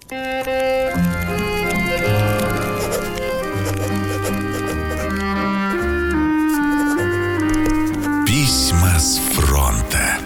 Письма с фронта.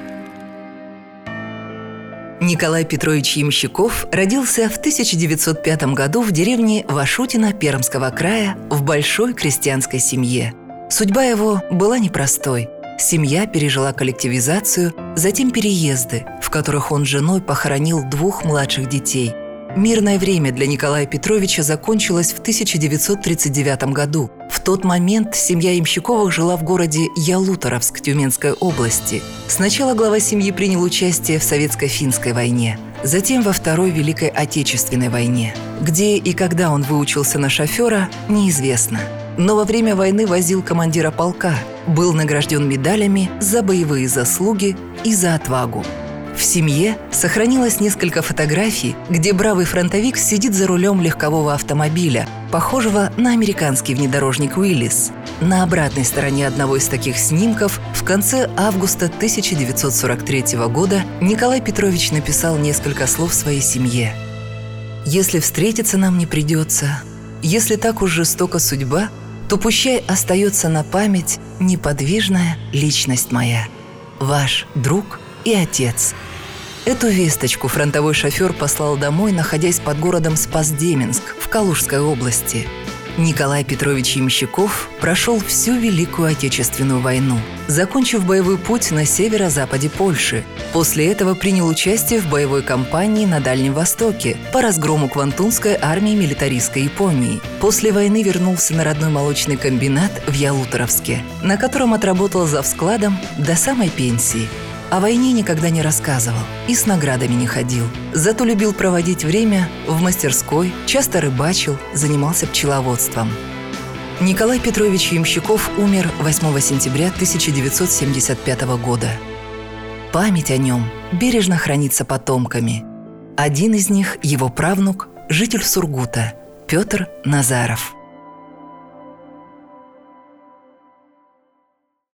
Николай Петрович Ямщиков родился в 1905 году в деревне Вашутино Пермского края в большой крестьянской семье. Судьба его была непростой. Семья пережила коллективизацию, затем переезды, в которых он с женой похоронил 2 младших детей. Мирное время для Николая Петровича закончилось в 1939 году. В тот момент семья Ямщиковых жила в городе Ялуторовск Тюменской области. Сначала глава семьи принял участие в Советско-финской войне, затем во Второй Великой Отечественной войне. Где и когда он выучился на шофера, неизвестно. Но во время войны возил командира полка, был награжден медалями за боевые заслуги и за отвагу. В семье сохранилось несколько фотографий, где бравый фронтовик сидит за рулем легкового автомобиля, похожего на американский внедорожник «Уиллис». На обратной стороне одного из таких снимков в конце августа 1943 года Николай Петрович написал несколько слов своей семье. «Если встретиться нам не придется, если так уж жестока судьба, то пущай остается на память неподвижная личность моя. Ваш друг и отец». Эту весточку фронтовой шофер послал домой, находясь под городом Спас-Деменск в Калужской области. Николай Петрович Ямщиков прошел всю Великую Отечественную войну, закончив боевой путь на северо-западе Польши. После этого принял участие в боевой кампании на Дальнем Востоке по разгрому Квантунской армии милитаристской Японии. После войны вернулся на родной молочный комбинат в Ялуторовске, на котором отработал завскладом до самой пенсии. О войне никогда не рассказывал и с наградами не ходил. Зато любил проводить время в мастерской, часто рыбачил, занимался пчеловодством. Николай Петрович Ямщиков умер 8 сентября 1975 года. Память о нем бережно хранится потомками. Один из них – его правнук, житель Сургута, Петр Назаров.